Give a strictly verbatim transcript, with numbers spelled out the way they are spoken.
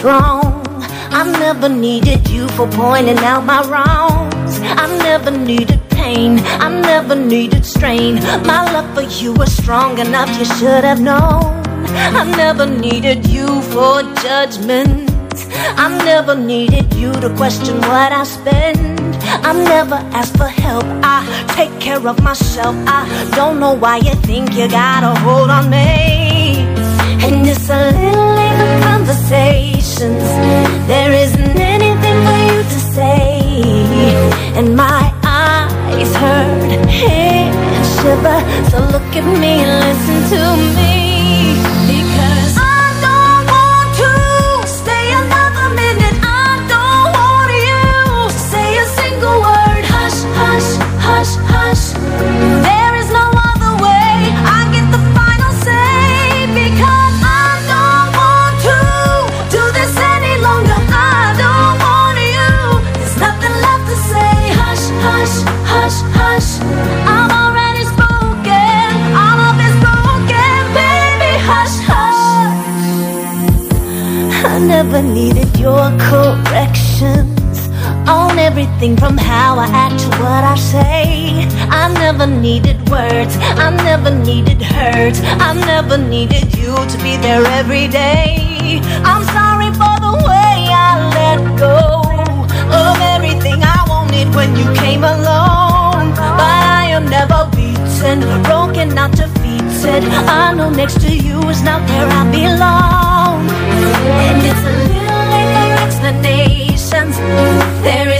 wrong. I never needed you for pointing out my wrongs. I never needed pain, I never needed strain. My love for you was strong enough, you should have known. I never needed you for judgment. I never needed you to question what I spend. I never asked for help, I take care of myself. I don't know why you think you got a hold on me. And it's a little late for conversations. There isn't anything for you to say. And my eyes hurt, head shiver. So look at me and listen to me. Because I don't want to stay another minute. I don't want you to say a single word. Hush, hush, hush, hush. There is no other way. I get the final say. Because I don't want to do this any longer. I don't want you. There's nothing left to say. Hush, hush, hush, hush. I'm already spoken. All of it's broken, baby. Hush, hush. I never needed your corrections on everything from how I act to what I say. I never needed words, I never needed hurt. I never needed you to be there every day. I'm sorry for the way I let go of everything I wanted when you came along. But I am never beaten, broken, not defeated. I know next to you is not where I belong. And it's a little late for explanations. There